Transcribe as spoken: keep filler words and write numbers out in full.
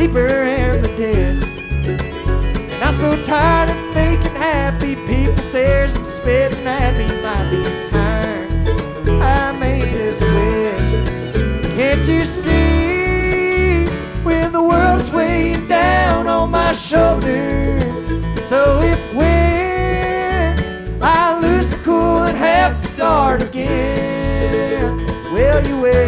sleeper and the dead. And I'm so tired of faking happy, people stares and spitting at me. Might be time I made a switch. Can't you see when the world's weighing down on my shoulders? So if when I lose the cool and have to start again, well, you will.